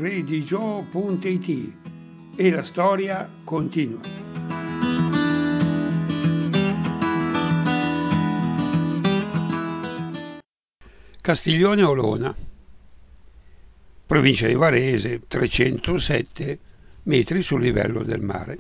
redigio.it e la storia continua. Castiglione Olona, provincia di Varese, 307 metri sul livello del mare.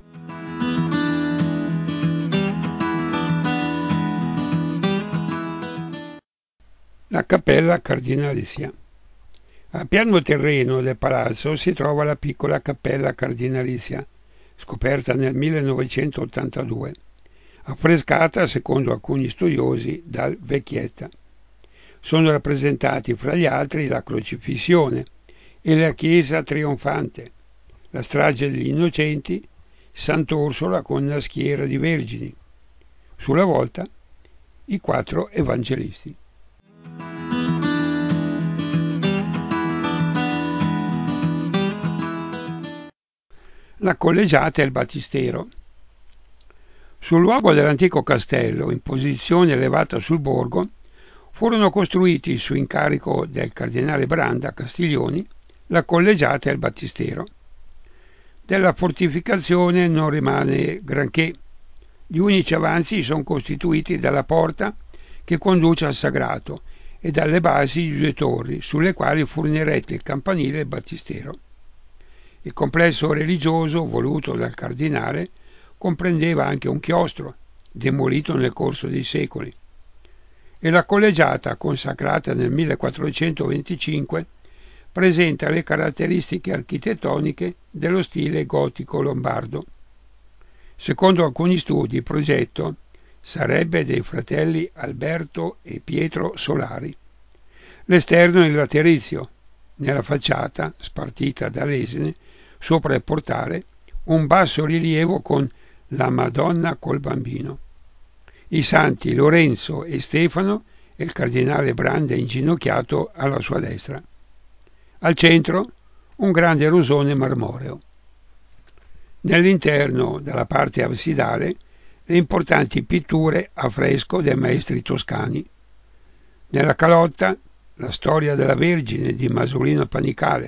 La cappella cardinalizia. Al piano terreno del palazzo si trova la piccola cappella cardinalizia, scoperta nel 1982, affrescata, secondo alcuni studiosi, dal Vecchietta. Sono rappresentati fra gli altri la Crocifissione e la Chiesa trionfante, la strage degli innocenti, Sant'Orsola con una schiera di vergini. Sulla volta i 4 evangelisti. La collegiata e il battistero. Sul luogo dell'antico castello, in posizione elevata sul borgo, furono costruiti su incarico del cardinale Branda a Castiglioni la collegiata e il battistero. Della fortificazione non rimane granché. Gli unici avanzi sono costituiti dalla porta che conduce al sagrato e dalle basi di 2 torri sulle quali furono eretti il campanile e il battistero. Il complesso religioso voluto dal cardinale comprendeva anche un chiostro, demolito nel corso dei secoli, e la collegiata, consacrata nel 1425, presenta le caratteristiche architettoniche dello stile gotico lombardo. Secondo alcuni studi, il progetto sarebbe dei fratelli Alberto e Pietro Solari. L'esterno è in laterizio. Nella facciata, spartita da lesene, sopra il portale, un basso rilievo con la Madonna col Bambino. I santi Lorenzo e Stefano e il cardinale Branda inginocchiato alla sua destra. Al centro un grande rosone marmoreo. Nell'interno, dalla parte absidale, le importanti pitture a fresco dei maestri toscani. Nella calotta la storia della Vergine di Masolino Panicale,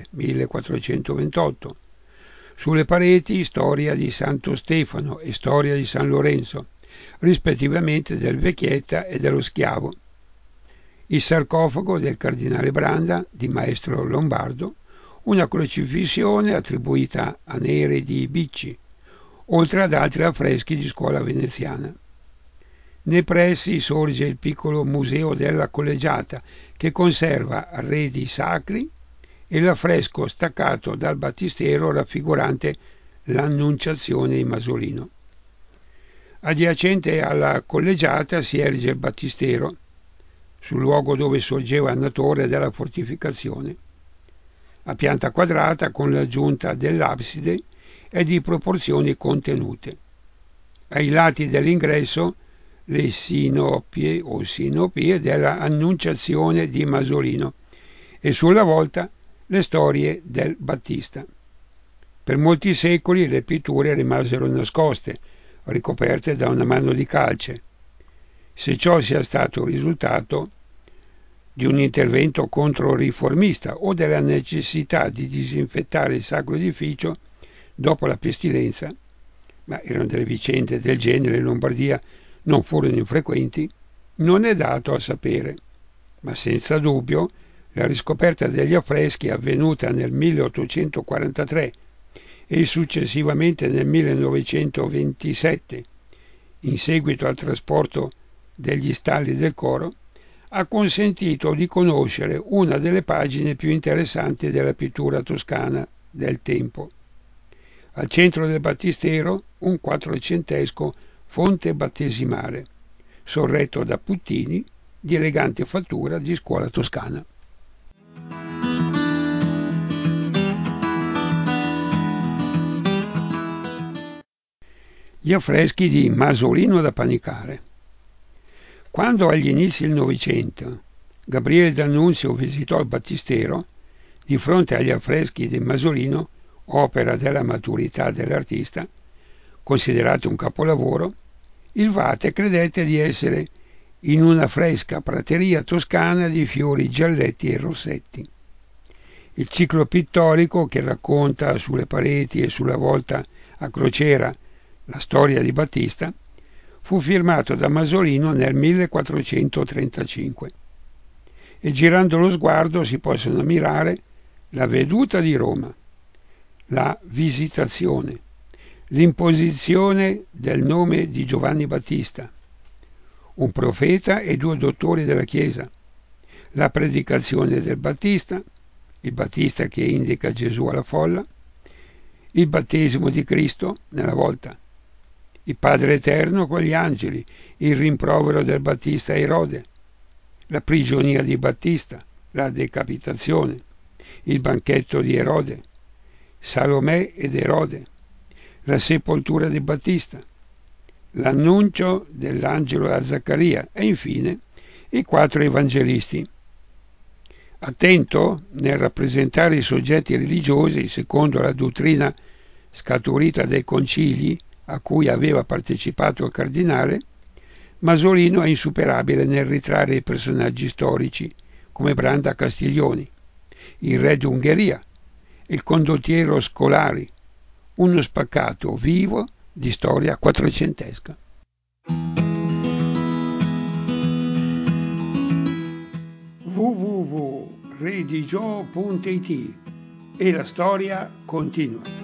1428. Sulle pareti storia di Santo Stefano e storia di San Lorenzo, rispettivamente del Vecchietta e dello Schiavo. Il sarcofago del cardinale Branda, di maestro lombardo, una crocifissione attribuita a Neri di Bicci, oltre ad altri affreschi di scuola veneziana. Nei pressi sorge il piccolo museo della collegiata, che conserva arredi sacri e l'affresco staccato dal battistero raffigurante l'Annunciazione di Masolino. Adiacente alla collegiata si erge il battistero, sul luogo dove sorgeva la torre della fortificazione. A pianta quadrata con l'aggiunta dell'abside e di proporzioni contenute. Ai lati dell'ingresso le sinopie o sinopie della Annunciazione di Masolino e sulla volta le storie del Battista. Per molti secoli le pitture rimasero nascoste, ricoperte da una mano di calce. Se ciò sia stato il risultato di un intervento controriformista o della necessità di disinfettare il sacro edificio dopo la pestilenza, ma erano delle vicende del genere in Lombardia non furono infrequenti, non è dato a sapere, ma senza dubbio la riscoperta degli affreschi avvenuta nel 1843 e successivamente nel 1927, in seguito al trasporto degli stalli del coro, ha consentito di conoscere una delle pagine più interessanti della pittura toscana del tempo. Al centro del battistero un quattrocentesco fonte battesimale, sorretto da puttini di elegante fattura di scuola toscana. Gli affreschi di Masolino da Panicale. Quando agli inizi del Novecento Gabriele D'Annunzio visitò il battistero, di fronte agli affreschi di Masolino, opera della maturità dell'artista, considerato un capolavoro, il Vate credette di essere in una fresca prateria toscana di fiori gialletti e rossetti. Il ciclo pittorico che racconta sulle pareti e sulla volta a crociera la storia di Battista fu firmato da Masolino nel 1435 e girando lo sguardo si possono ammirare la veduta di Roma, la visitazione, l'imposizione del nome di Giovanni Battista, un profeta e 2 dottori della Chiesa, la predicazione del Battista, il Battista che indica Gesù alla folla, il battesimo di Cristo nella volta, il Padre Eterno con gli angeli, il rimprovero del Battista a Erode, la prigionia di Battista, la decapitazione, il banchetto di Erode, Salomè ed Erode, la sepoltura di Battista, l'annuncio dell'angelo a Zaccaria e infine i 4 evangelisti. Attento nel rappresentare i soggetti religiosi secondo la dottrina scaturita dai concili a cui aveva partecipato il cardinale, Masolino è insuperabile nel ritrarre i personaggi storici come Branda Castiglioni, il re d'Ungheria, il condottiero Scolari, uno spaccato vivo di storia quattrocentesca. www.redigio.it e la storia continua.